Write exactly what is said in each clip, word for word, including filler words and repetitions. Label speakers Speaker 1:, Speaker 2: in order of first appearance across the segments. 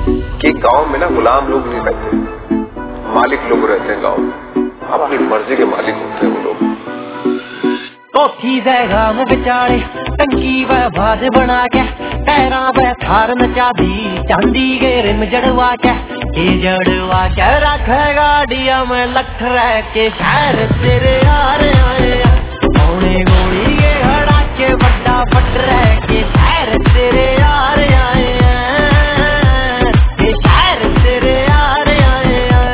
Speaker 1: कि गांव में ना गुलाम लोग नहीं रहते, मालिक लोग रहते हैं। गांव में अपनी मर्जी के मालिक होते हैं वो लोग।
Speaker 2: कोठी जगह में बेचारे टंकी व बाज बना के पैरा व थार नचा दी चांदी के रिम जड़वा के ये जड़वा के रखे गाड़िया में लठ रह के शहर तेरे यार आए पौने गोली ये हड़ा के बड़ा फट रह के शहर तेरे यार आए ये शहर तेरे यार आए।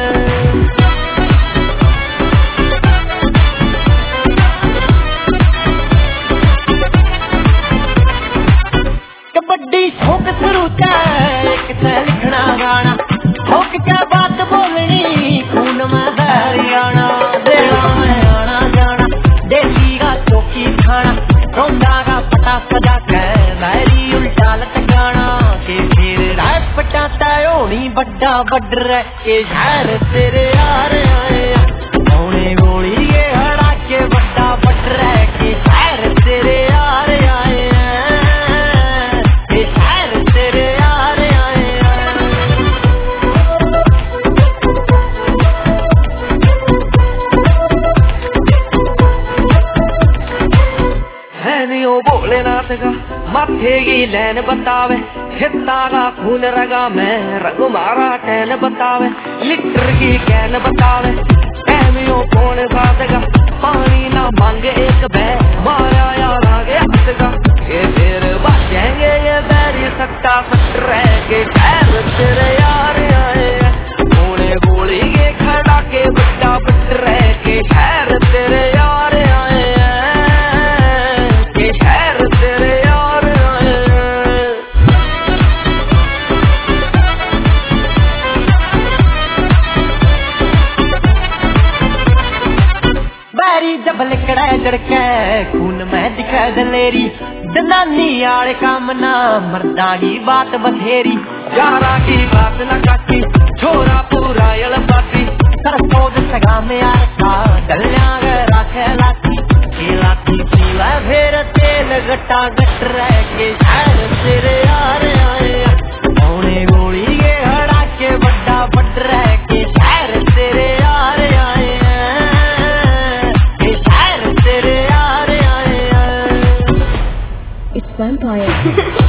Speaker 2: कबड्डी ठोक शुरू एक लिखना गाना ठोक क्या बात बोलनी खून में हरियाणा देना में आना जाना देसी का चौकी खाना रोंदा का पटा सजा कर बैरी उल्टा लटकाना के फिर राय पटाता होनी बड्डा बड्डर के शहर तेरे यार आए पौने गोली ये हड़ा के बड्डा बड्डर के शहर तेरे यार आए भोलेनाथ का माथे की लैन बतावे हिता का खून रगा में रंग मारा टैन बतावे लीटर की कैन बतावे टहमियों कौन बात का पानी ना मांगे एक बह माया यार आगे हंस का ये फिर बचेंगे ये बैरी सकता सट रह के शहर तेरे यार आए गोले गोली के खड़ा के बट्टा बट रह के शहर तेरे यार आए जब लिकड़ा जड़के खून में दिखा दलेरी जनानी आले काम ना मर्दा की बात बथेरी यारा की बात न काटी छोरा पूरा यल बाती सरसों सगा में आका डलिया राखे लाती लाती पीवा फिर तेल गट्टा गट रह के शहर तेरे यार आए पौने गोली के हड़ा के बड्डा बट रह के शहर तेरे यार आए
Speaker 3: Vampire